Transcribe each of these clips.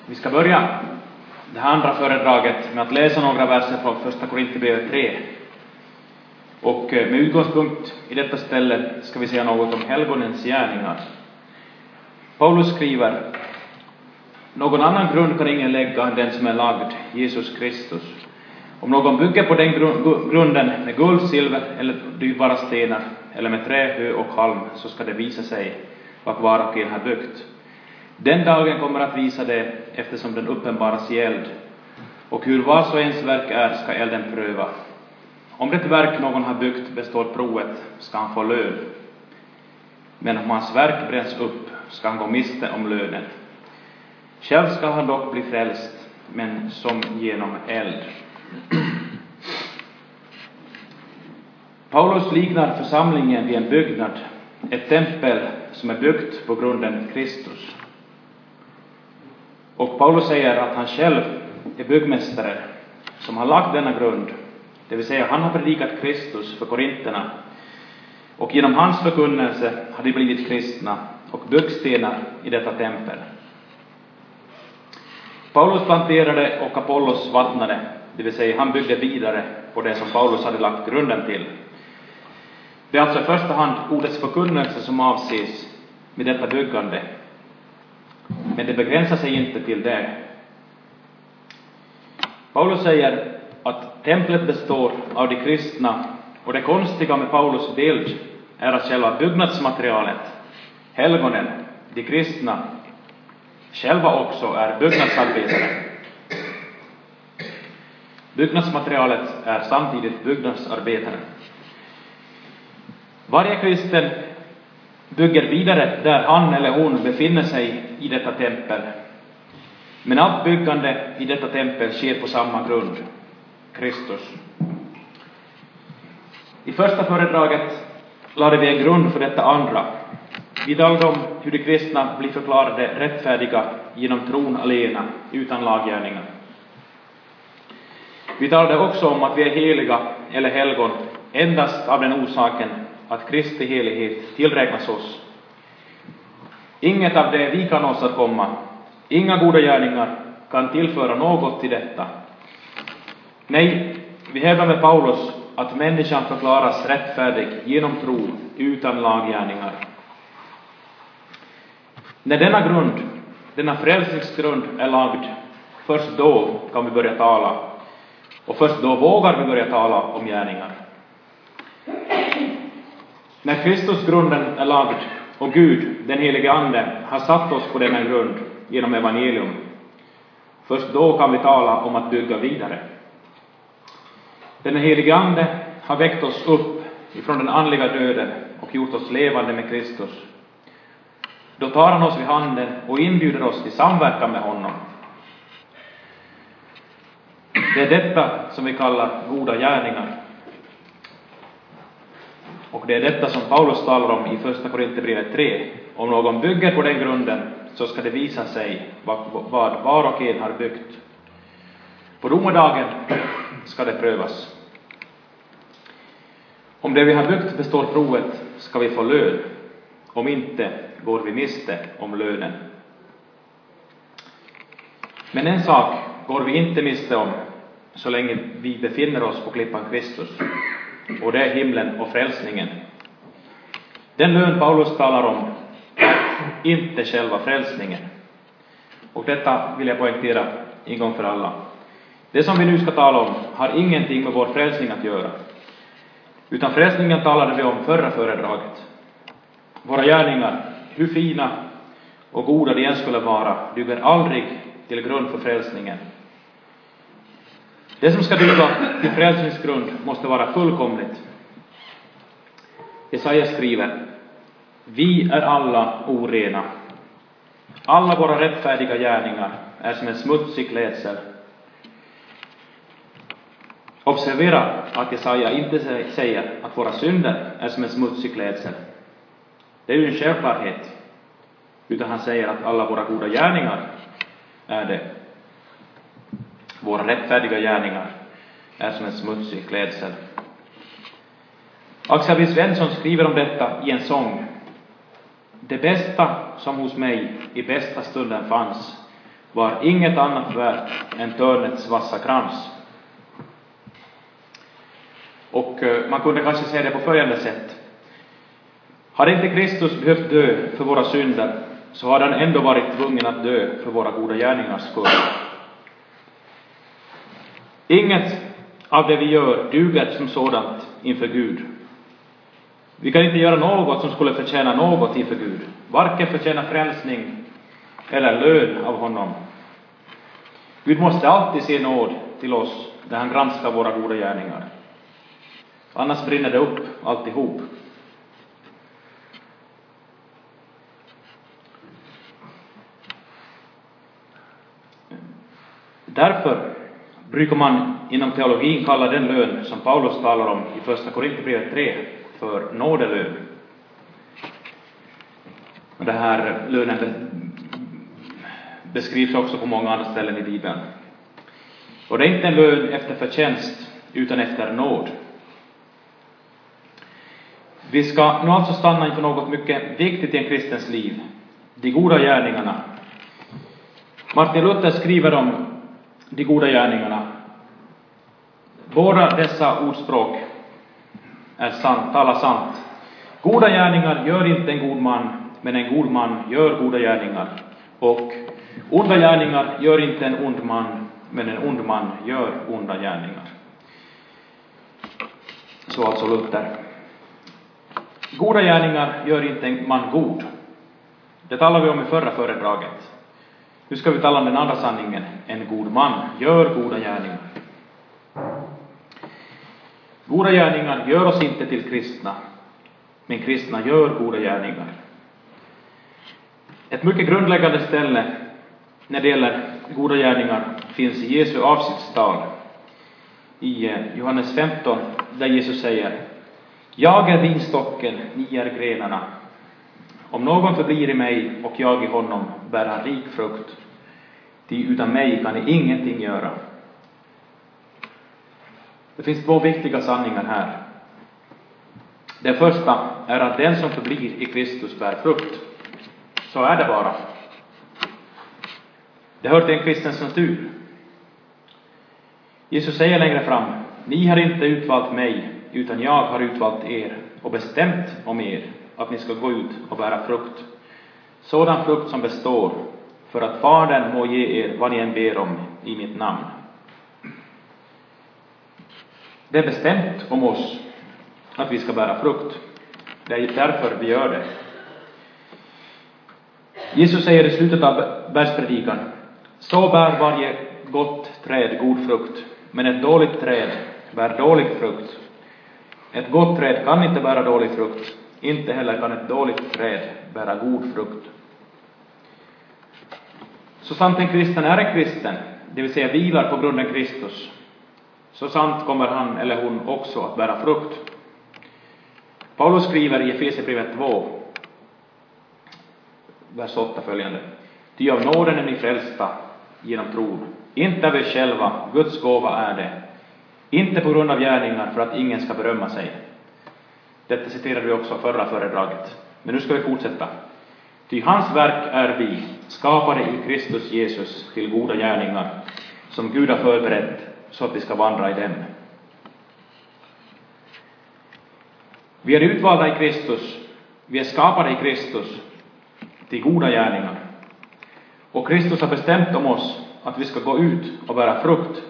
Vi ska börja det här andra föredraget med att läsa några verser från första Korinthierbrevet 3. Och med utgångspunkt i detta ställe ska vi säga något om helgonens gärningar. Paulus skriver: någon annan grund kan ingen lägga än den som är lagd, Jesus Kristus. Om någon bygger på den grunden med guld, silver eller dyrbara stenar eller med trä, hö och halm, så ska det visa sig vad var och en har byggt. Den dagen kommer att visa det, eftersom den uppenbaras i eld. Och hur vars och ens verk är ska elden pröva. Om det verk någon har byggt består provet, ska han få lön. Men om hans verk bränns upp ska han gå miste om lönen. Själv ska han dock bli frälst, men som genom eld. Paulus liknar församlingen vid en byggnad, ett tempel som är byggt på grunden Kristus. Och Paulus säger att han själv är byggmästare som har lagt denna grund. Det vill säga han har predikat Kristus för korinterna. Och genom hans förkunnelse har de blivit kristna och byggstenar i detta tempel. Paulus planterade och Apollos vattnade. Det vill säga han byggde vidare på det som Paulus hade lagt grunden till. Det är alltså i första hand ordets förkunnelse som avses med detta byggande. Men det begränsar sig inte till det. Paulus säger att templet består av de kristna, och det konstiga med Paulus bild är att själva byggnadsmaterialet, helgonen, de kristna, själva också är byggnadsarbetare. Byggnadsmaterialet är samtidigt byggnadsarbetare. Varje kristen bygger vidare där han eller hon befinner sig i detta tempel. Men allt byggande i detta tempel sker på samma grund, Kristus. I första föredraget lade vi en grund för detta andra. Vi talade om hur de kristna blir förklarade rättfärdiga genom tron alena, utan laggärningar. Vi talade också om att vi är heliga eller helgon endast av den orsaken att Kristi helighet tillräknas oss. Inget av det vi kan åstadkomma, inga goda gärningar kan tillföra något till detta. Nej, vi hävdar med Paulus att människan förklaras rättfärdig genom tro utan laggärningar. När denna grund, denna frälsningsgrund är lagd, först då kan vi börja tala. Och först då vågar vi börja tala om gärningar. När Kristusgrunden är lagd och Gud, den helige Ande, har satt oss på denna grund genom evangelium, först då kan vi tala om att bygga vidare. Den helige Ande har väckt oss upp ifrån den andliga döden och gjort oss levande med Kristus. Då tar han oss vid handen och inbjuder oss till samverkan med honom. Det är detta som vi kallar goda gärningar. Och det är detta som Paulus talar om i första Korinthierbrevet 3. Om någon bygger på den grunden så ska det visa sig vad var och en har byggt. På domedagen ska det prövas. Om det vi har byggt består provet ska vi få lön. Om inte går vi miste om lönen. Men en sak går vi inte miste om så länge vi befinner oss på klippan Kristus. Och det är himlen och frälsningen. Den lön Paulus talar om är inte själva frälsningen. Och detta vill jag poängtera en gång för alla. Det som vi nu ska tala om har ingenting med vår frälsning att göra. Utan frälsningen talade vi om förra föredraget. Våra gärningar, hur fina och goda de än skulle vara, duger aldrig till grund för frälsningen. Det som ska duga till frälsningsgrund måste vara fullkomligt. Jesaja skriver: vi är alla orena. Alla våra rättfärdiga gärningar är som en smutsig klädsel. Observera att Jesaja inte säger att våra synder är som en smutsig klädsel. Det är ju en självklarhet. Utan han säger att alla våra goda gärningar är det. Våra rättfärdiga gärningar är som en smutsig klädsel. Axel B. Svensson skriver om detta i en sång. Det bästa som hos mig i bästa stunden fanns var inget annat värt än törnets vassa krans. Och man kunde kanske säga det på följande sätt. Hade inte Kristus behövt dö för våra synder, så hade han ändå varit tvungen att dö för våra goda gärningars skull. Inget av det vi gör duger som sådant inför Gud. Vi kan inte göra något som skulle förtjäna något inför Gud. Varken förtjäna frälsning eller lön av honom. Gud måste alltid se nåd till oss när han granskar våra goda gärningar. Annars brinner det upp alltihop. Därför brukar man inom teologin kalla den lön som Paulus talar om i första Korinthierbrevet 3 för nådelön. Och det här lönen beskrivs också på många andra ställen i Bibeln. Och det är inte en lön efter förtjänst utan efter nåd. Vi ska nu alltså stanna inför något mycket viktigt i en kristens liv. De goda gärningarna. Martin Luther skriver om de goda gärningarna. Båda dessa ordspråk talar sant. Goda gärningar gör inte en god man, men en god man gör goda gärningar. Och onda gärningar gör inte en ond man, men en ond man gör onda gärningar. Så alltså Luther. Goda gärningar gör inte en man god. Det talade vi om i förra föredraget. Nu ska vi tala om den andra sanningen. En god man gör goda gärningar. Goda gärningar gör oss inte till kristna, men kristna gör goda gärningar. Ett mycket grundläggande ställe när det gäller goda gärningar finns i Jesu avskedstal i Johannes 15, där Jesus säger: Jag är vinstocken, ni är grenarna. Om någon förblir i mig och jag i honom, bär han rik frukt. Ty utan mig kan ni ingenting göra. Det finns två viktiga sanningar här. Den första är att den som förblir i Kristus bär frukt. Så är det bara. Det hör till en kristens natur. Jesus säger längre fram: Ni har inte utvalt mig, utan jag har utvalt er och bestämt om er att ni ska gå ut och bära frukt. Sådan frukt som består, för att Fadern må ge er vad ni än ber om i mitt namn. Det är bestämt om oss att vi ska bära frukt. Det är därför vi gör det. Jesus säger i slutet av bergspredikan: Så bär varje gott träd god frukt, men ett dåligt träd bär dålig frukt. Ett gott träd kan inte bära dålig frukt, inte heller kan ett dåligt träd bära god frukt. Så sant en kristen är en kristen, det vill säga vilar på grunden Kristus, så sant kommer han eller hon också att bära frukt. Paulus skriver i Efesierbrevet 2, vers 8 följande: Ty av nåden är ni frälsta genom tron, inte av er själva, Guds gåva är det, inte på grund av gärningar för att ingen ska berömma sig. Detta citerade vi också förra föredraget. Men nu ska vi fortsätta. Ty hans verk är vi, skapade i Kristus Jesus till goda gärningar, som Gud har förberett så att vi ska vandra i dem. Vi är utvalda i Kristus, vi är skapade i Kristus till goda gärningar. Och Kristus har bestämt om oss att vi ska gå ut och bära frukt.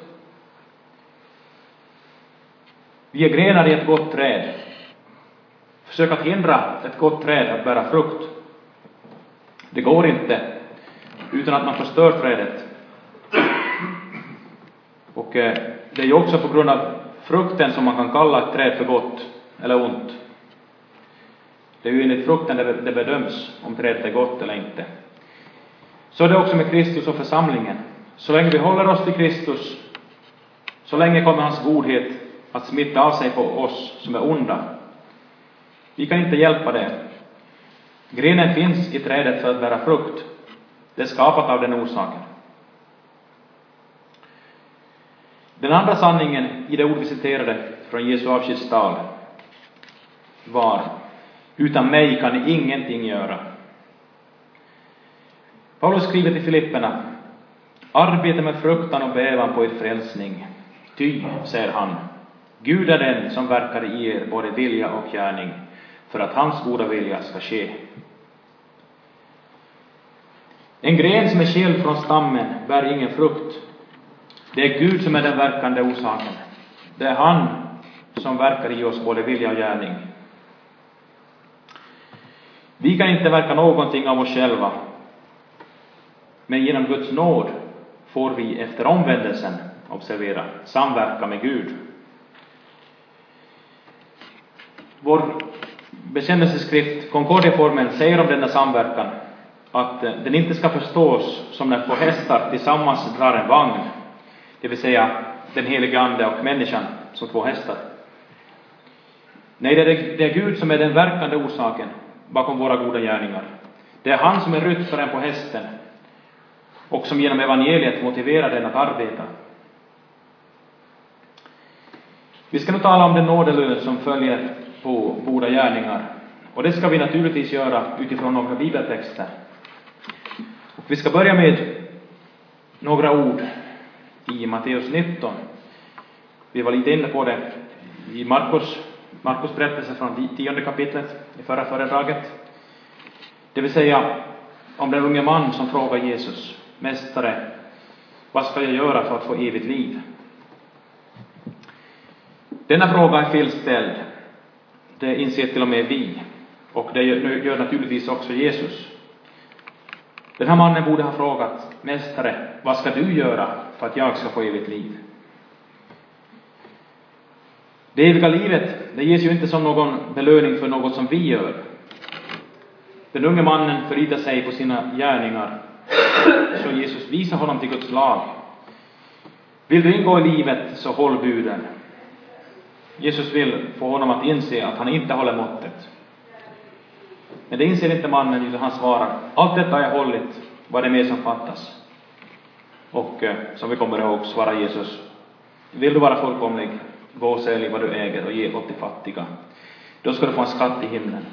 Vi är grenar i ett gott träd. Försök att hindra ett gott träd att bära frukt. Det går inte utan att man förstör trädet. Och det är ju också på grund av frukten som man kan kalla ett träd för gott eller ont. Det är ju enligt frukten det bedöms om trädet är gott eller inte. Så är det också med Kristus och församlingen. Så länge vi håller oss till Kristus, så länge kommer hans godhet att smitta av sig på oss som är onda. Vi kan inte hjälpa det. Grenen finns i trädet för att bära frukt. Det är skapat av den orsaken. Den andra sanningen i det ord vi citerade från Jesu avskedstal var: utan mig kan ni ingenting göra. Paulus skriver till Filipperna: Arbeta med fruktan och bävan på er frälsning. Ty, säger han, Gud är den som verkar i er både vilja och gärning, för att hans goda vilja ska ske. En gren som är skild från stammen bär ingen frukt. Det är Gud som är den verkande orsaken. Det är han som verkar i oss både vilja och gärning. Vi kan inte verka någonting av oss själva. Men genom Guds nåd får vi efter omvändelsen, observera, samverka med Gud. Vår bekännelseskrift, Concordia-formeln, säger om denna samverkan att den inte ska förstås som när två hästar tillsammans drar en vagn. Det vill säga den helige ande och människan som två hästar. Nej, det är Gud som är den verkande orsaken bakom våra goda gärningar. Det är han som är ryttaren på hästen och som genom evangeliet motiverar den att arbeta. Vi ska nu tala om den nådelön som följer på goda gärningar. Och det ska vi naturligtvis göra utifrån några bibeltexter. Och vi ska börja med några ord i Matteus 19. Vi var lite inne på det i Markus berättelse från 10 kapitlet i förra föredraget. Det vill säga om den unge man som frågar Jesus: Mästare, vad ska jag göra för att få evigt liv? Denna fråga är felställd. Det inser till och med vi. Och det gör naturligtvis också Jesus. Den här mannen borde ha frågat: Mästare, vad ska du göra för att jag ska få evigt liv? Det eviga livet, det ges ju inte som någon belöning för något som vi gör. Den unge mannen förlitar sig på sina gärningar. Så Jesus visar honom till Guds lag. Vill du ingå i livet, så håll buden. Jesus vill få honom att inse att han inte håller måttet. Men det inser inte mannen, utan han svarar: allt detta har jag hållit, vad det mer som fattas? Och som vi kommer ihåg svarar Jesus: vill du vara fullkomlig, gå och sälj vad du äger och ge åt de fattiga. Då ska du få en skatt i himlen.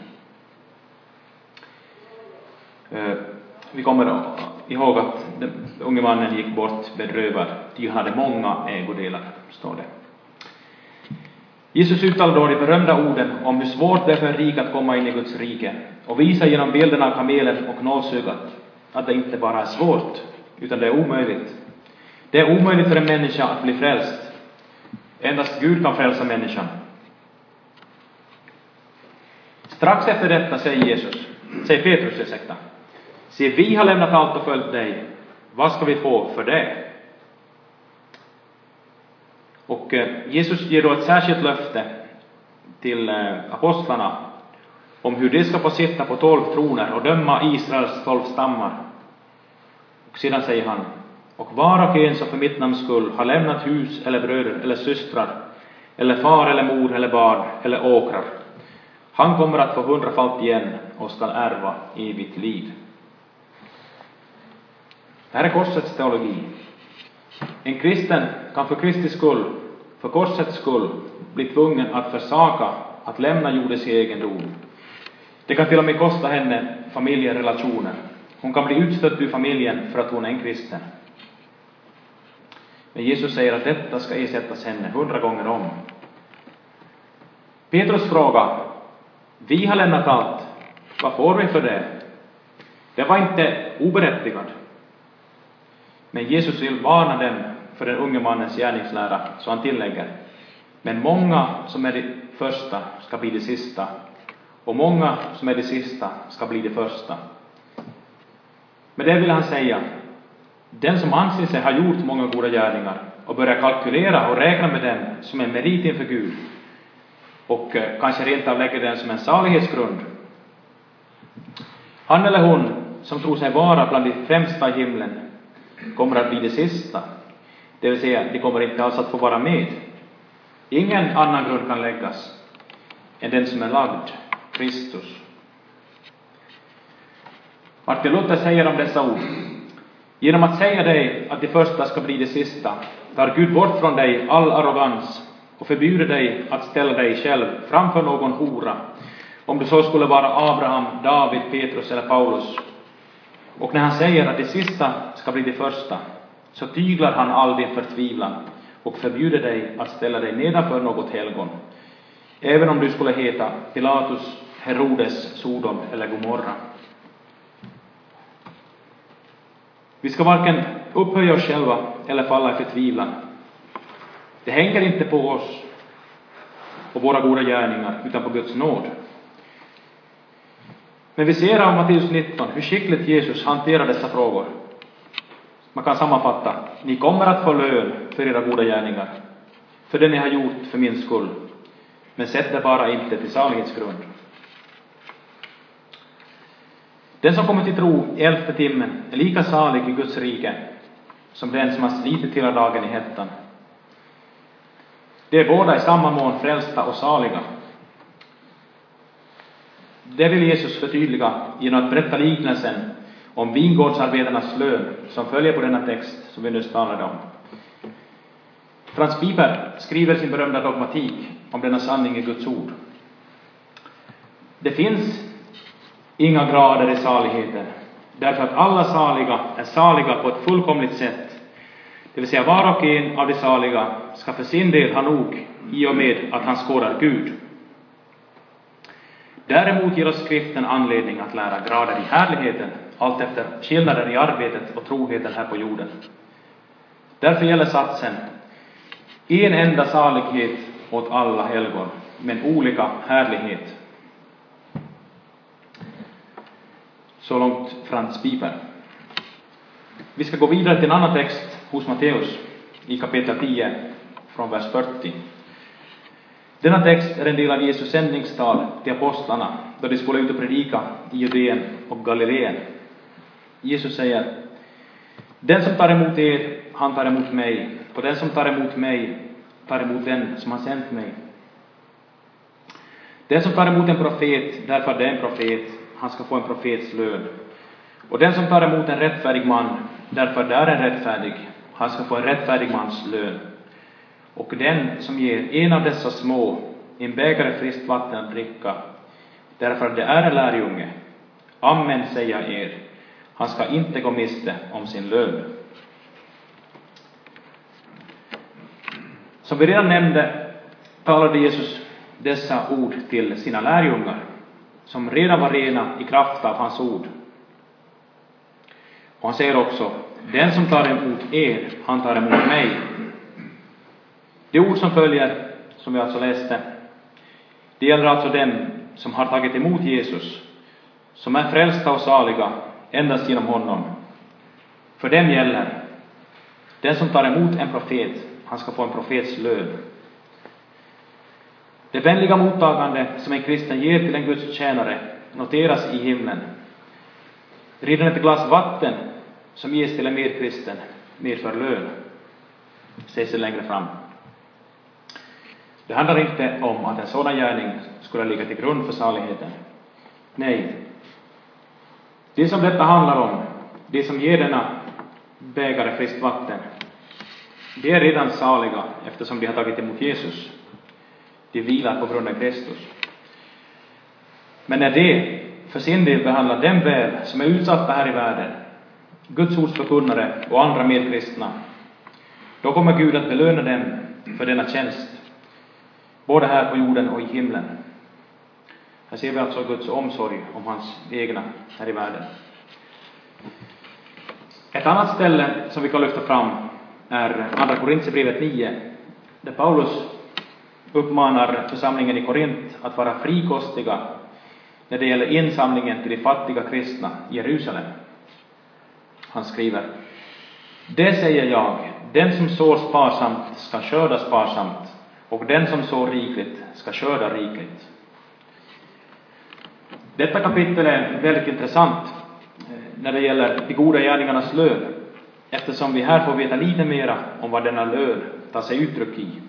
Vi kommer ihåg att den unge mannen gick bort bedrövad, ty han hade många ägodelar, står det. Jesus uttalade då de berömda orden om hur svårt det är för en rik att komma in i Guds rike, och visar genom bilden av kamelen och nålsugat att det inte bara är svårt, utan det är omöjligt. Det är omöjligt för en människa att bli frälst. Endast Gud kan frälsa människan. Strax efter detta säger Petrus: se, vi har lämnat allt och följt dig. Vad ska vi få för det? Och Jesus ger då ett särskilt löfte till apostlarna om hur de ska få sitta på 12 troner och döma Israels 12 stammar. Och sedan säger han: och var och en som för mitt namns skull har lämnat hus eller bröder eller systrar eller far eller mor eller barn eller åkrar, han kommer att få 100-falt igen och ska ärva evigt liv. Det här är korsets teologi. En kristen kan för Kristi skull, för korsets skull, bli tvungen att försaka att lämna jordens egendom. Det kan till och med kosta henne familjerelationer. Hon kan bli utstött ur familjen för att hon är en kristen. Men Jesus säger att detta ska ersättas henne 100 gånger om. Petrus fråga: vi har lämnat allt, vad får vi för det? Det var inte oberättigad. Men Jesus vill varna dem för den unge mannens gärningslära, så han tillägger: men många som är de första ska bli de sista, och många som är de sista ska bli de första. Men det vill han säga: den som anser sig ha gjort många goda gärningar och börjar kalkylera och räkna med den som en merit inför Gud, och kanske rent av lägger den som en salighetsgrund, han eller hon som tror sig vara bland de främsta i himlen kommer att bli det sista. Det vill säga, de kommer inte alls att få vara med. Ingen annan grund kan läggas än den som är lagd, Kristus. Martin Luther säger om dessa ord: genom att säga dig att de första ska bli det sista, tar Gud bort från dig all arrogans och förbjuder dig att ställa dig själv framför någon hora, om du så skulle vara Abraham, David, Petrus eller Paulus. Och när han säger att de sista ska bli de första, så tyglar han all din förtvivlan och förbjuder dig att ställa dig nedanför något helgon, även om du skulle heta Pilatus, Herodes, Sodom eller Gomorra. Vi ska varken upphöja oss själva eller falla i förtvivlan. Det hänger inte på oss och våra goda gärningar, utan på Guds nåd. Men vi ser av Matteus 19 hur skickligt Jesus hanterar dessa frågor. Man kan sammanfatta: ni kommer att få lön för era goda gärningar, för det ni har gjort för min skull, men sätt det bara inte till salighetsgrund. Den som kommer till tro i 11:e timmen är lika salig i Guds rike som den som har slitit hela dagen i hettan. De är båda i samma mån frälsta och saliga. Det vill Jesus förtydliga genom att berätta liknelsen om vingårdsarbetarnas lön som följer på denna text som vi nyss talade om. Franz Piper skriver sin berömda dogmatik om denna sanning i Guds ord. Det finns inga grader i saligheten, därför att alla saliga är saliga på ett fullkomligt sätt. Det vill säga var och en av de saliga ska för sin del ha nog i och med att han skådar Gud. Däremot ger oss skriften anledning att lära grader i härligheten, allt efter skillnader i arbetet och troheten här på jorden. Därför gäller satsen: en enda salighet åt alla helgon, men olika härlighet. Så långt Franz Piper. Vi ska gå vidare till en annan text hos Matteus i kapitel 10 från vers 40. Denna text är en del av Jesus sändningstal till apostlarna då de skulle ut och predika i Judeen och Galileen. Jesus säger: den som tar emot er, han tar emot mig, och den som tar emot mig tar emot den som har sänt mig. Den som tar emot en profet, därför det är en profet, han ska få en profets lön. Och den som tar emot en rättfärdig man, därför det är en rättfärdig, han ska få en rättfärdig mans lön. Och den som ger en av dessa små en bägare friskt vatten att dricka, därför det är en lärjunge, amen säger jag er, han ska inte gå miste om sin lön. Som vi redan nämnde talade Jesus dessa ord till sina lärjungar, som redan var rena i kraft av hans ord. Och han säger också: den som tar emot er, han tar emot mig. Det ord som följer, som vi alltså läste, det gäller alltså dem som har tagit emot Jesus, som är frälsta och saliga endast genom honom. För dem gäller: den som tar emot en profet, han ska få en profets lön. Det vänliga mottagande som en kristen ger till en Guds tjänare noteras i himlen. Redan ett glas vatten som ges till en medkristen medför lön, sägs det längre fram. Det handlar inte om att en sådan gärning skulle ligga till grund för saligheten. Nej, det som detta handlar om, det som ger denna bägare friskt vatten, det är redan saliga eftersom de har tagit emot Jesus. De vilar på grunden Kristus. Men när de för sin del behandlar dem väl som är utsatta här i världen, Guds ords förkunnare och andra medkristna, då kommer Gud att belöna dem för denna tjänst, både här på jorden och i himlen. Här ser vi alltså Guds omsorg om hans egna här i världen. Ett annat ställe som vi kan lyfta fram är Andra Korinthierbrevet 9, där Paulus uppmanar församlingen i Korint att vara frikostiga när det gäller insamlingen till de fattiga kristna i Jerusalem. Han skriver: det säger jag, den som sår sparsamt ska skörda sparsamt, och den som sår rikligt ska skörda rikligt. Detta kapitel är väldigt intressant när det gäller de goda gärningarnas lön, eftersom vi här får veta lite mera om vad denna lön tar sig uttryck i.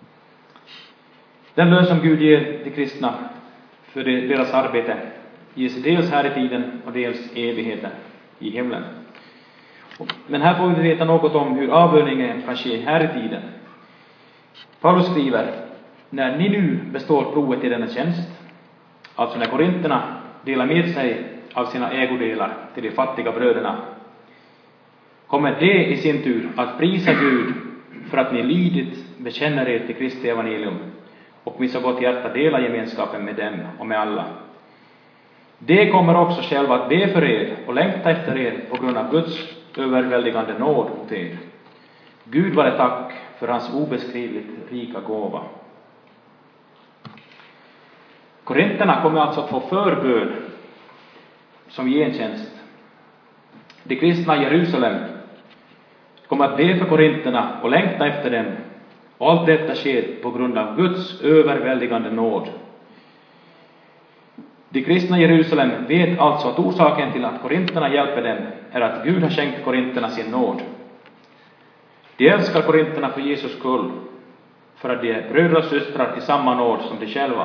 Den lön som Gud ger till kristna för deras arbete ges dels här i tiden och dels evigheten i himlen. Men här får vi veta något om hur avlöningen kan ske här i tiden. Paulus skriver: när ni nu består provet i denna tjänst, alltså när korinterna delar med sig av sina ägodelar till de fattiga bröderna, kommer det i sin tur att prisa Gud för att ni lydigt bekänner er till Kristi evangelium och med så gott hjärta dela gemenskapen med dem och med alla. Det kommer också själva att be för er och längta efter er på grund av Guds överväldigande nåd mot er. Gud vare tack för hans obeskrivligt rika gåva. Korinterna kommer alltså att få förbön som gentjänst. De kristna i Jerusalem kommer att be för korinterna och längta efter dem. Allt detta sker på grund av Guds överväldigande nåd. De kristna i Jerusalem vet alltså att orsaken till att korinterna hjälper dem är att Gud har skänkt korinterna sin nåd. De älskar korinterna för Jesus skull, för att de är bröder och systrar i samma nåd som de själva.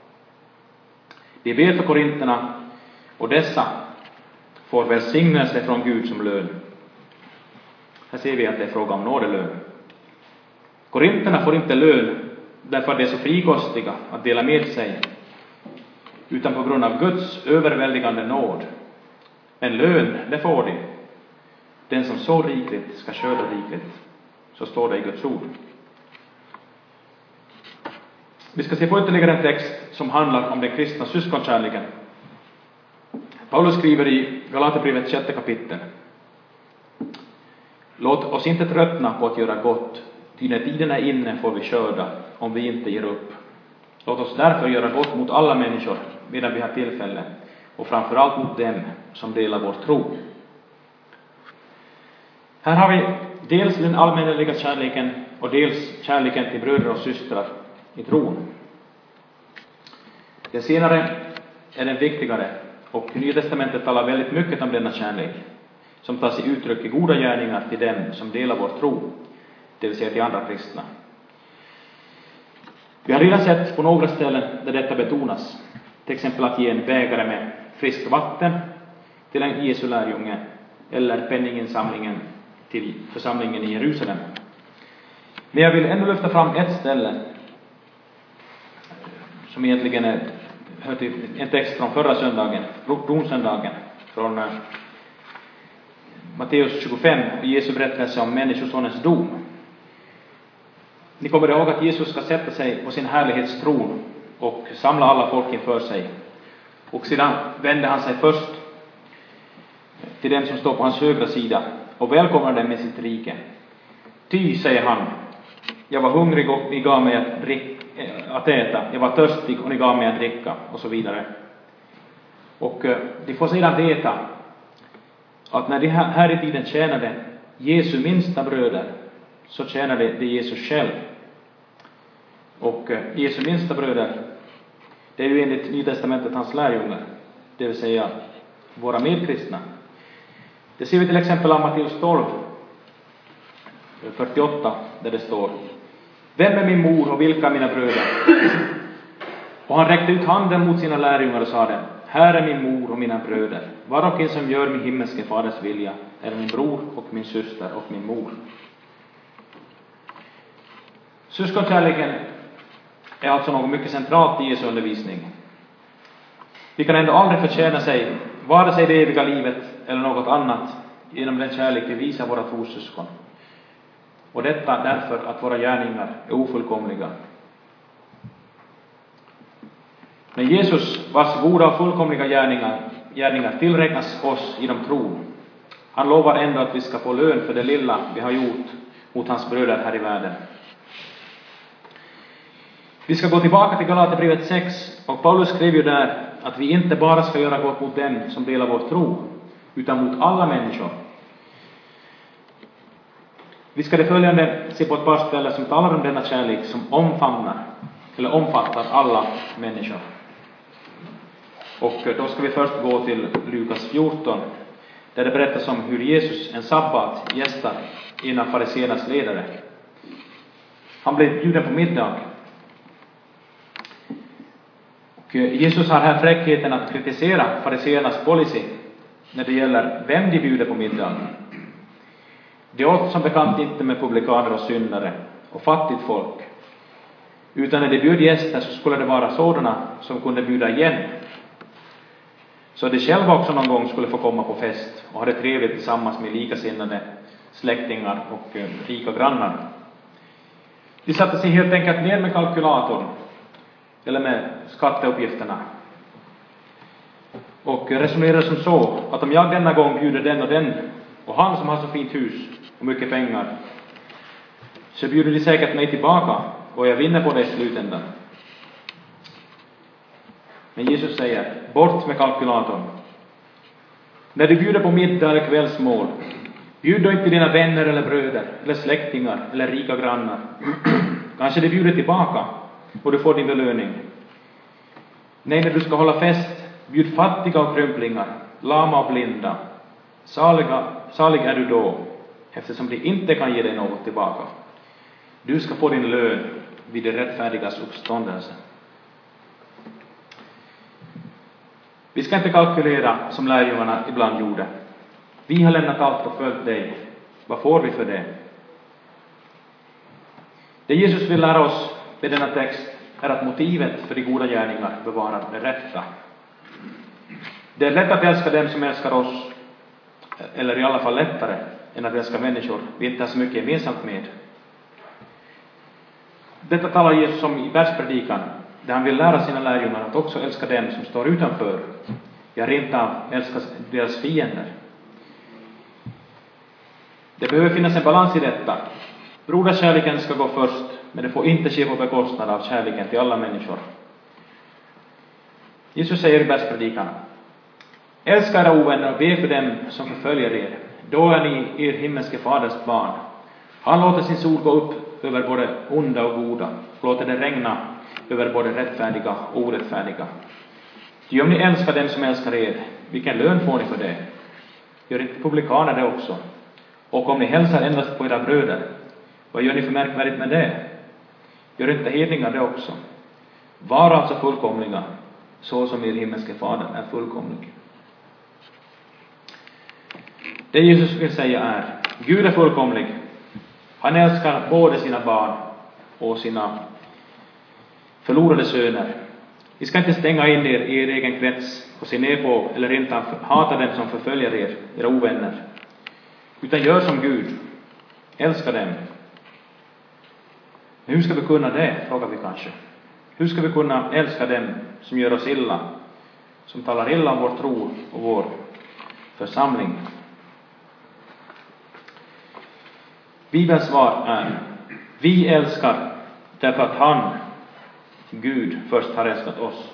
De ber för korinterna och dessa får välsignelse från Gud som lön. Här ser vi att det är fråga om nådelön. Korinterna får inte lön därför att de är så frikostiga att dela med sig, utan på grund av Guds överväldigande nåd. En lön, det får de. Den som så rikligt ska skörda rikligt. Så står det i Guds ord. Vi ska se på ytterligare en text som handlar om den kristna syskonkärleken. Paulus skriver i Galaterbrevet 6 kapitel: låt oss inte tröttna på att göra gott, ty när tiden är inne får vi skörda om vi inte ger upp. Låt oss därför göra gott mot alla människor medan vi har tillfälle, och framförallt mot dem som delar vår tro. Här har vi dels den allmänneliga kärleken och dels kärleken till bröder och systrar i tron. Det senare är den viktigare, och Nya testamentet talar väldigt mycket om denna kärlek, som tar sig uttryck i goda gärningar till dem som delar vår tro, det vill säga till andra kristna. Vi har redan sett på några ställen där detta betonas, till exempel att ge en bägare med friskt vatten till en Jesu lärjunge, eller penninginsamlingen till församlingen i Jerusalem. Men jag vill ändå lyfta fram ett ställe som egentligen hör till en text från förra söndagen, tronsöndagen, från Matteus 25 och Jesu berättelse om människosonens dom. Ni kommer ihåg att Jesus ska sätta sig på sin härlighetstron och samla alla folk inför sig. Och sedan vänder han sig först till den som står på hans högra sida och välkomnar dem med sitt rike. Ty, säger han, jag var hungrig och ni gav mig att äta. Jag var törstig och ni gav mig att dricka, och så vidare. Och de får sedan veta att när de här i tiden tjänade Jesu minsta bröder, så tjänade det Jesus själv. Och Jesu minsta bröder, det är ju enligt Nya testamentet hans lärjungar, det vill säga våra medkristna. Det ser vi till exempel av Matteus 12, 48, där det står: vem är min mor och vilka är mina bröder? Och han räckte ut handen mot sina lärjungar och sade: här är min mor och mina bröder. Var och en som gör min himmelske faders vilja är min bror och min syster och min mor. Syskonkärleken är alltså något mycket centralt i Jesu undervisning. Vi kan ändå aldrig förtjäna sig, vare sig det eviga livet eller något annat, genom den kärlek vi visar våra trossyskon. Och detta därför att våra gärningar är ofullkomliga. Men Jesus, vars goda och fullkomliga gärningar tillräknas oss inom tron, han lovar ändå att vi ska få lön för det lilla vi har gjort mot hans bröder här i världen. Vi ska gå tillbaka till Galaterbrevet 6, och Paulus skrev ju där att vi inte bara ska göra gott mot dem som delar vår tro, utan mot alla människor. Vi ska det följande se på ett par ställen som talar om denna kärlek som omfattar alla människor. Och då ska vi först gå till Lukas 14, där det berättas om hur Jesus en sabbat gästar en av fariséernas ledare. Han blev bjuden på middag. Och Jesus har här fräckheten att kritisera fariséernas policy när det gäller vem de bjuder på middag. De åt som bekant inte med publikaner och syndare och fattigt folk, utan när de bjöd gäster så skulle det vara sådana som kunde bjuda igen, så de själva också någon gång skulle få komma på fest och ha det trevligt tillsammans med likasinnade släktingar och rika grannar. De satte sig helt enkelt ner med kalkylatorn eller med skatteuppgifterna och resonerade som så att om jag denna gång bjuder den och den och han som har så fint hus och mycket pengar, så bjuder de säkert mig tillbaka och jag vinner på det i slutändan. Men Jesus säger, bort med kalkylatorn. När du bjuder på middag eller kvällsmål, bjud då inte dina vänner eller bröder eller släktingar eller rika grannar. Kanske de bjuder tillbaka och du får din belöning. Nej, när du ska hålla fest, bjud fattiga och krymplingar, lama och blinda. Salig är du då, eftersom de inte kan ge dig något tillbaka. Du ska få din lön vid det rättfärdigas uppståndelse. Vi ska inte kalkylera som lärjungarna ibland gjorde. Vi har lämnat allt och följt dig. Vad får vi för det? Det Jesus vill lära oss med denna text är att motivet för de goda gärningar bevarar det rätta. Det är lätt att älska dem som älskar oss, eller i alla fall lättare än att älska människor vi inte har så mycket gemensamt med. Detta talar Jesus om i bergspredikan, där han vill lära sina lärjungar att också älska dem som står utanför. Ja, rent av älska deras fiender. Det behöver finnas en balans i detta. Broderskärleken ska gå först, men det får inte ske på bekostnad av kärleken till alla människor. Jesus säger i bergspredikan, älska era ovänner och be för dem som förföljer er. Då är ni er himmelske faders barn. Han låter sin sol gå upp över både onda och goda, och låter det regna över både rättfärdiga och orättfärdiga. Ty om ni älskar dem som älskar er, vilken lön får ni för det? Gör inte publikaner det också? Och om ni hälsar endast på era bröder, vad gör ni för märkvärdigt med det? Gör inte hedningar det också? Var alltså fullkomliga, så som er himmelske fader är fullkomlig. Det Jesus vill säga är, Gud är fullkomlig. Han älskar både sina barn och sina förlorade söner. Vi ska inte stänga in er i er egen krets och se ner på eller inte hata dem som förföljer er, era ovänner. Utan gör som Gud. Älska dem. Men hur ska vi kunna det, frågar vi kanske. Hur ska vi kunna älska dem som gör oss illa, som talar illa om vår tro och vår församling? Bibelns svar är, vi älskar därför att han, Gud, först har älskat oss.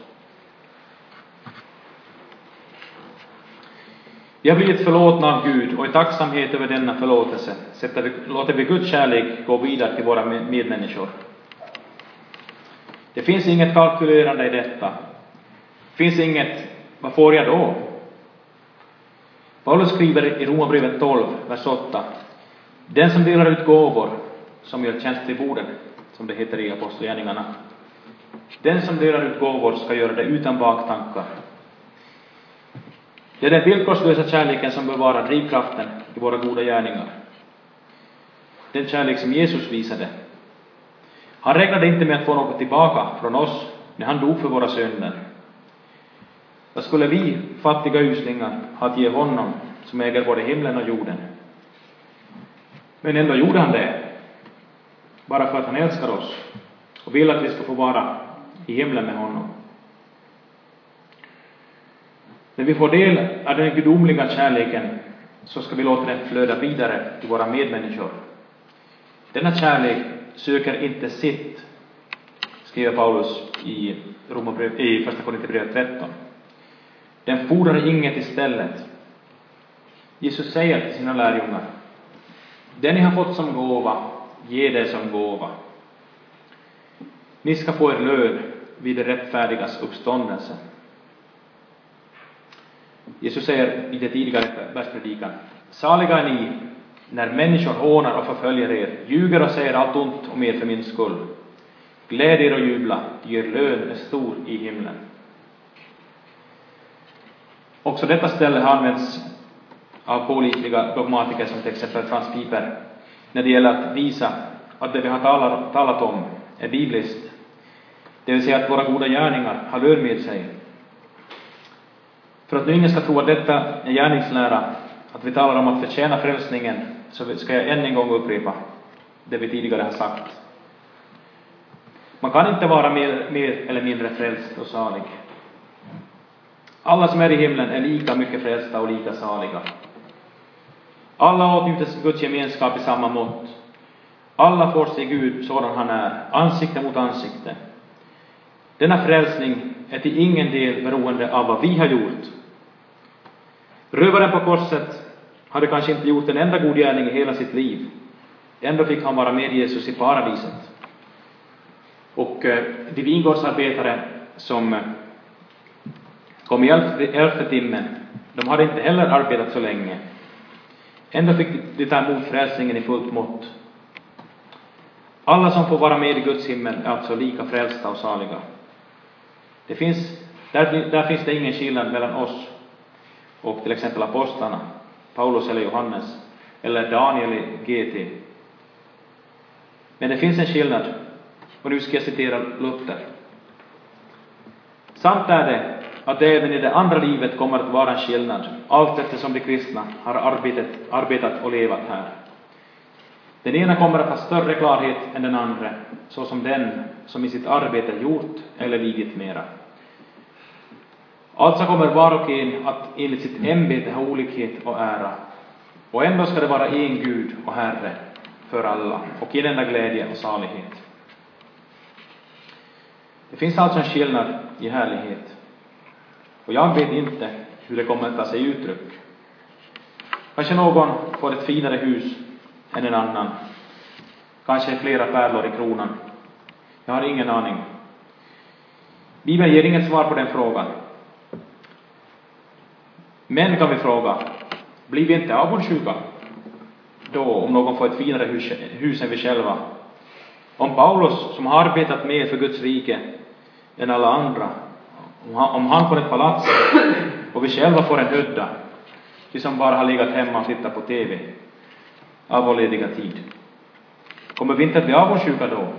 Vi har blivit förlåtna av Gud och i tacksamhet över denna förlåtelse låter vi Guds kärlek gå vidare till våra medmänniskor. Det finns inget kalkylerande i detta. Det finns inget, vad får jag då? Paulus skriver i Romarbrevet 12, vers 8. Den som delar ut gåvor, som gör tjänst till borden, som det heter i Apostlagärningarna. Den som delar ut gåvor ska göra det utan baktankar. Det är den villkorslösa kärleken som bevarar drivkraften i våra goda gärningar. Den kärlek som Jesus visade. Han räknade inte med att få något tillbaka från oss när han dog för våra synder. Vad skulle vi, fattiga uslingar, ha att ge honom som äger både himlen och jorden? Men ändå gjorde han det. Bara för att han älskar oss och vill att vi ska få vara i himlen med honom. När vi får del av den gudomliga kärleken så ska vi låta den flöda vidare till våra medmänniskor. Denna kärlek söker inte sitt, skriver Paulus i första Korinthierbrevet 13. Den fordrar inget istället. Jesus säger till sina lärjungar, det ni har fått som gåva, ge det som gåva. Ni ska få er lön vid det rättfärdigas uppståndelse. Jesus säger i det tidigare bergspredikan, saliga är ni när människor hånar och förföljer er, ljuger och säger allt ont om er för min skull. Gläd er och jubla, er lön är stor i himlen. Också detta ställe har använts av pålitliga dogmatiker som till exempel Franz Piper när det gäller att visa att det vi har talat om är bibliskt. Det vill säga att våra goda gärningar har lön med sig. För att nu ingen ska tro att detta är gärningslära, att vi talar om att förtjäna frälsningen så ska jag än en gång upprepa det vi tidigare har sagt. Man kan inte vara mer eller mindre frälst och salig. Alla som är i himlen är lika mycket frälsta och lika saliga. Alla åtnjuter Guds gemenskap i samma mått. Alla får se Gud sådan han är, ansikte mot ansikte. Denna frälsning är till ingen del beroende av vad vi har gjort. Rövaren på korset hade kanske inte gjort en enda god gärning i hela sitt liv. Ändå fick han vara med Jesus i paradiset. Och de vingårdsarbetare som kom i 11:e timmen, de hade inte heller arbetat så länge. Ändå fick de ta emot frälsningen i fullt mått. Alla som får vara med i Guds himmel är alltså lika frälsta och saliga. Där finns det ingen skillnad mellan oss och till exempel apostlarna, Paulus eller Johannes, eller Daniel i GT. Men det finns en skillnad, och nu ska jag citera Luther. Sant är det att det även i det andra livet kommer att vara en skillnad, allt eftersom de kristna har arbetat och levat här. Den ena kommer att ha större klarhet än den andra, såsom den som i sitt arbete gjort eller lidit mera. Alltså kommer var och en att enligt sitt ämbete ha olikhet och ära. Och ändå ska det vara en Gud och Herre för alla, och i denna glädje och salighet. Det finns alltså en skillnad i härlighet. Och jag vet inte hur det kommer att ta sig uttryck. Kanske någon får ett finare hus än en annan. Kanske flera pärlor i kronan. Jag har ingen aning. Bibeln ger inget svar på den frågan. Men kan vi fråga, blir vi inte avundsjuka då om någon får ett finare hus än vi själva? Om Paulus, som har arbetat mer för Guds rike än alla andra, om han får ett palats och vi själva får en hydda, vi som bara har legat hemma och tittat på TV av vår lediga tid, kommer vi inte att bli avundsjuka då?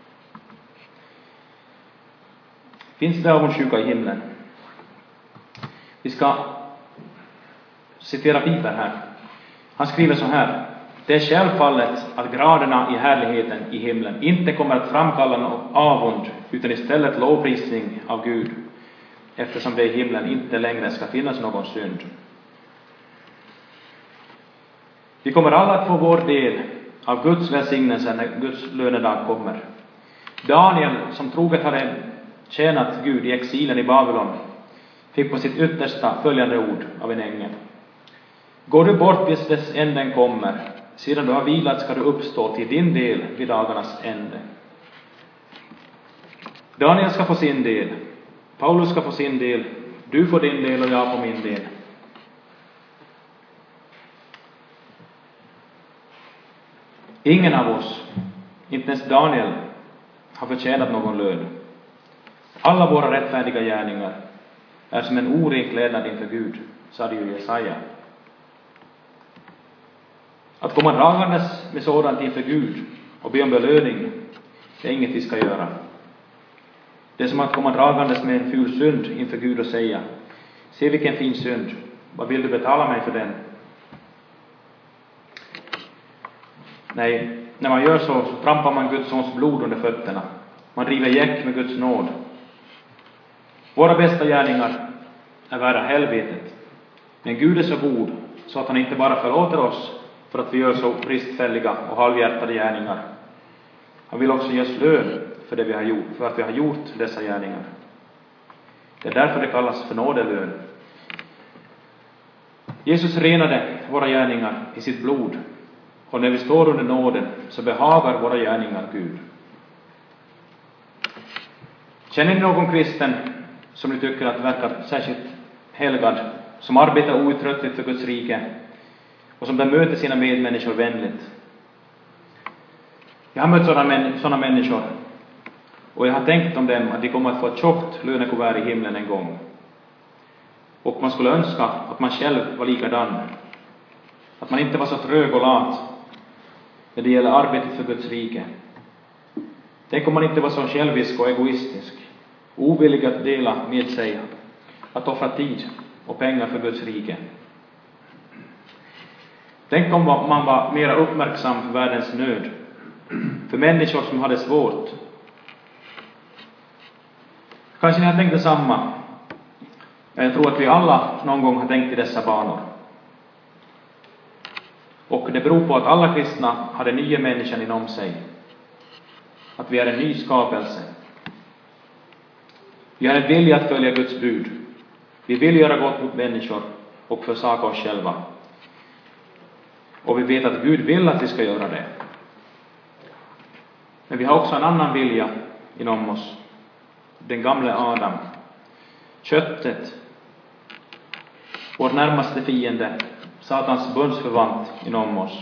Finns det avundsjuka i himlen? Vi ska citera Bibeln här. Han skriver så här: det är självfallet att graderna i härligheten i himlen inte kommer att framkalla någon avund, utan istället lovprisning av Gud, eftersom det i himlen inte längre ska finnas någon synd. Vi kommer alla att få vår del av Guds välsignelse när Guds lönedag kommer. Daniel, som troget hade tjänat Gud i exilen i Babylon, fick på sitt yttersta följande ord av en ängel: går du bort tills dess änden kommer, sedan du har vilat ska du uppstå till din del vid dagarnas ände. Daniel ska få sin del, Paulus ska få sin del, du får din del och jag får min del. Ingen av oss, inte ens Daniel, har förtjänat någon lön. Alla våra rättfärdiga gärningar är som en oren klädnad inför Gud, sa det ju Jesaja. Att komma dragandes med sådant inför Gud och be om belöning, det är inget vi ska göra. Det är som att komma dragandes med en ful synd inför Gud och säga: se vilken fin synd, vad vill du betala mig för den? Nej, när man gör så trampar man Guds sons blod under fötterna. Man driver gäck med Guds nåd. Våra bästa gärningar är värda helvetet. Men Gud är så god så att han inte bara förlåter oss för att vi gör så bristfälliga och halvhjärtade gärningar. Han vill också ge oss lön för det vi har gjort, för att vi har gjort dessa gärningar. Det är därför det kallas för nådelön. Jesus renade våra gärningar i sitt blod, och när vi står under nåden så behagar våra gärningar Gud. Känner ni någon kristen som ni tycker att verkar särskilt helgad, som arbetar outtröttligt för Guds rike och som bemöter sina medmänniskor vänligt? Jag har mött sådana människor, och jag har tänkt om dem att de kommer att få ett tjockt lönekuvert i himlen en gång. Och man skulle önska att man själv var likadan. Att man inte var så trög och lat när det gäller arbetet för Guds rike. Tänk om man inte var så självisk och egoistisk, ovillig att dela med sig, att offra tid och pengar för Guds rike. Tänk om man var mer uppmärksam för världens nöd, för människor som hade svårt. Kanske ni har tänkt detsamma. Jag tror att vi alla någon gång har tänkt i dessa banor. Och det beror på att alla kristna har den nya människan inom sig. Att vi är en ny skapelse. Vi har en vilja att följa Guds bud. Vi vill göra gott mot människor och försaka oss själva. Och vi vet att Gud vill att vi ska göra det. Men vi har också en annan vilja inom oss. Den gamla Adam. Köttet. Vår närmaste fiende. Satans bundsförvant inom oss.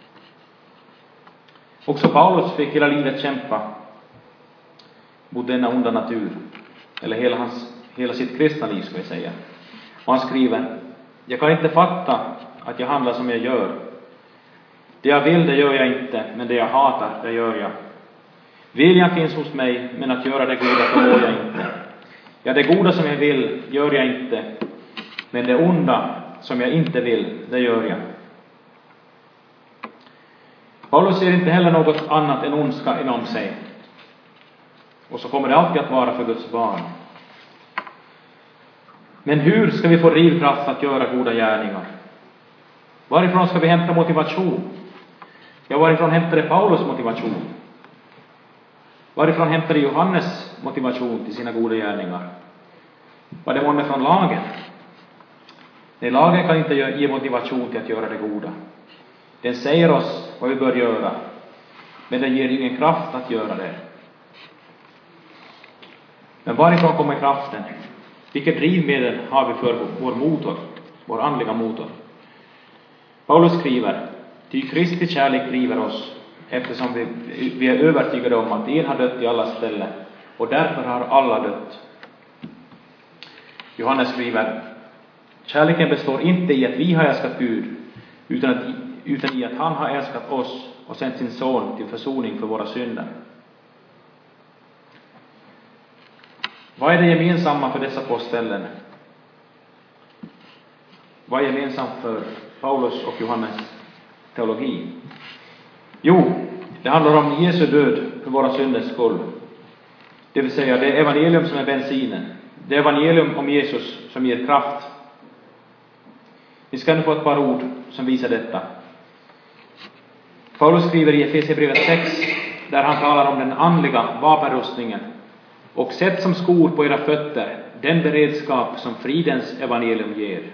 Också Paulus fick hela livet kämpa mot denna onda natur. Eller hela sitt kristna liv, ska vi säga. Och han skriver: jag kan inte fatta att jag handlar som jag gör. Det jag vill, det gör jag inte, men det jag hatar, det gör jag. Viljan finns hos mig, men att göra det goda förmår jag inte. Ja, det goda som jag vill gör jag inte, men det onda som jag inte vill, det gör jag. Paulus ser inte heller något annat än ondska inom sig. Och så kommer det alltid att vara för Guds barn. Men hur ska vi få drivkraft att göra goda gärningar? Varifrån ska vi hämta motivation? Ja, varifrån hämtade Paulus motivation? Varifrån hämtade Johannes motivation till sina goda gärningar? Var det månne från lagen? Nej, lagen kan inte ge motivation till att göra det goda. Den säger oss vad vi bör göra, men den ger ingen kraft att göra det. Men varifrån kommer kraften? Vilket drivmedel har vi för vår motor, vår andliga motor? Paulus skriver: ty Kristi kärlek driver oss, eftersom vi är övertygade om att en har dött i alla ställen, och därför har alla dött. Johannes skriver: kärleken består inte i att vi har älskat Gud, utan i att han har älskat oss och sänt sin son till försoning för våra synder. Vad är det gemensamma för dessa två ställen? Vad är gemensamt för Paulus och Johannes teologi? Jo, det handlar om Jesu död för våra synders skull. Det vill säga, det är evangelium som är bensinen. Det är evangelium om Jesus som ger kraft. Vi ska nu få ett par ord som visar detta. Paulus skriver i Efesierbrevet 6, där han talar om den andliga vapenrustningen. Och sätt som skor på era fötter den beredskap som fridens evangelium ger.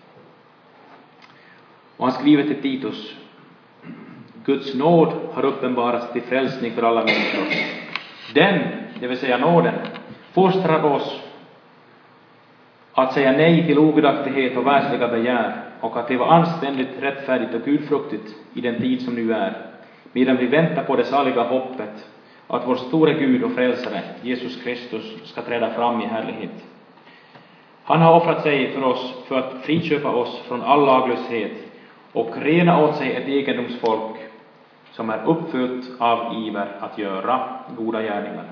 Och han skriver till Titus: Guds nåd har uppenbarats till frälsning för alla människor. Den, det vill säga nåden, fostrar oss att säga nej till ogudaktighet och världsliga begär, och att leva anständigt, rättfärdigt och gudfruktigt i den tid som nu är, medan vi väntar på det saliga hoppet att vår store Gud och frälsare Jesus Kristus ska träda fram i härlighet. Han har offrat sig för oss för att friköpa oss från all laglöshet och rena åt sig ett egendomsfolk som är uppfyllt av iver att göra goda gärningar.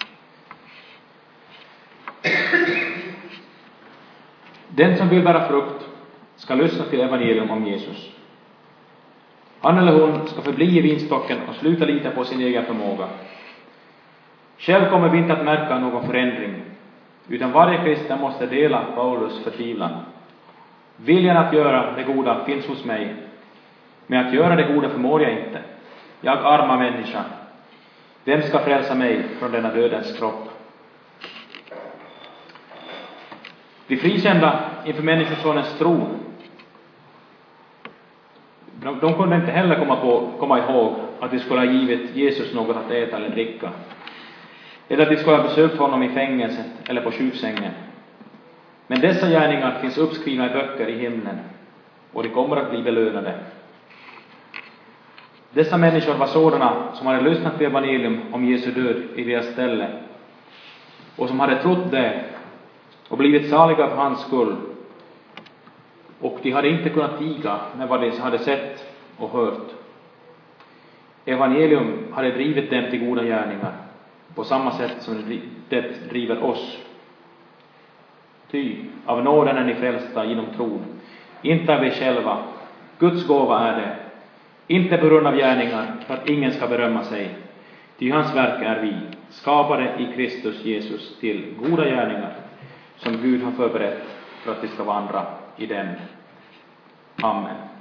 Den som vill bära frukt ska lyssna till evangelium om Jesus. Han eller hon ska förbli i vinstocken och sluta lita på sin egen förmåga. Själv kommer vi inte att märka någon förändring, utan varje kristen måste dela Paulus förtvivlan. Viljan att göra det goda finns hos mig, men att göra det goda förmår jag inte. Jag arma människa. Vem ska frälsa mig från denna dödens kropp? Vi frikända inför människosonens tron. De kunde inte heller komma ihåg att de skulle ha givit Jesus något att äta eller dricka. Eller att de skulle ha besökt honom i fängelset eller på sjuksängen. Men dessa gärningar finns uppskrivna i böcker i himlen, och de kommer att bli belönade. Dessa människor var sådana som hade lyssnat till evangelium om Jesu död i deras ställe, och som hade trott det och blivit saliga för hans skull. Och de hade inte kunnat tiga med vad de hade sett och hört. Evangelium hade drivit dem till goda gärningar, på samma sätt som det driver oss. Ty av nåden är ni frälsta genom tron, inte av er själva, Guds gåva är det, inte på grund av gärningar, för att ingen ska berömma sig. Ty hans verk är vi, skapade i Kristus Jesus till goda gärningar, som Gud har förberett för att vi ska vandra i dem. Amen.